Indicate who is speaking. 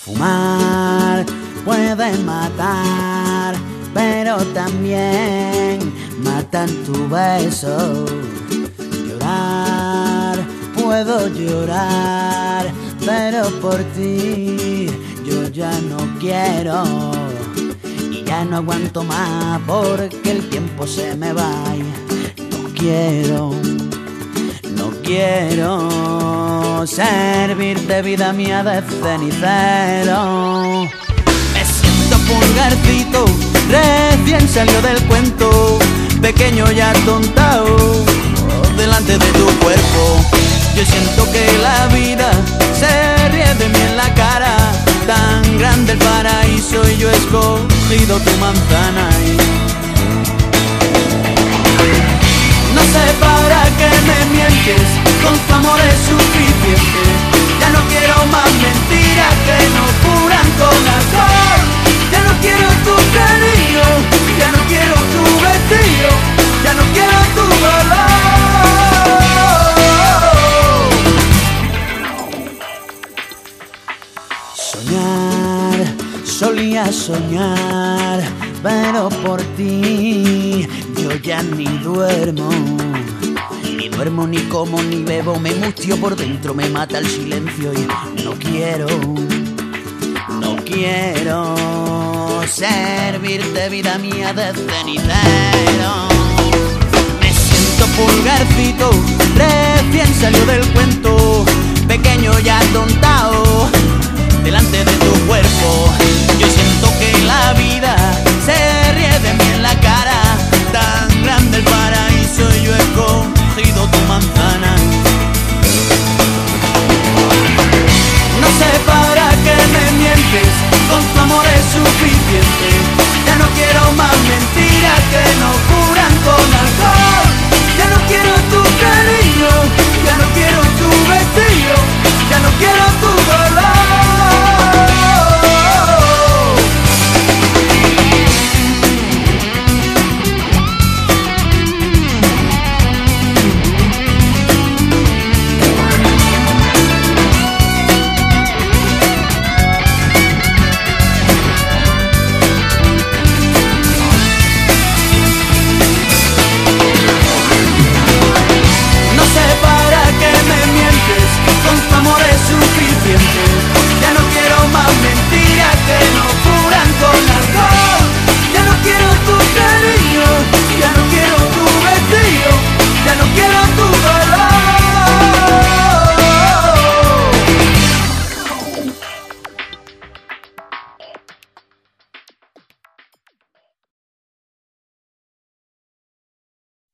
Speaker 1: Fumar puede matar, pero también matan tu beso. Llorar, puedo llorar, pero por ti yo ya no quiero. Y ya no aguanto más porque el tiempo se me va. No quiero servirte, vida mía, de cenicero. Me siento pulgarcito, recién salió del cuento, pequeño y atontado delante de tu cuerpo. Yo siento que la vida se ríe de mí en la cara, tan grande el paraíso y yo he escogido tu manzana. No sé para qué me mientes, con tu amor es suficiente. Ya no quiero más mentiras que no curan con alcohol. Ya no quiero tu cariño, ya no quiero tu vestido, ya no quiero tu dolor. Soñar, solía soñar, pero por ti yo ya ni duermo. Ni duermo, ni como, ni bebo, me mustio por dentro, me mata el silencio y no quiero servirte, vida mía, de cenicero. Me siento pulgarcito, recién salió del cuento, pequeño y atontado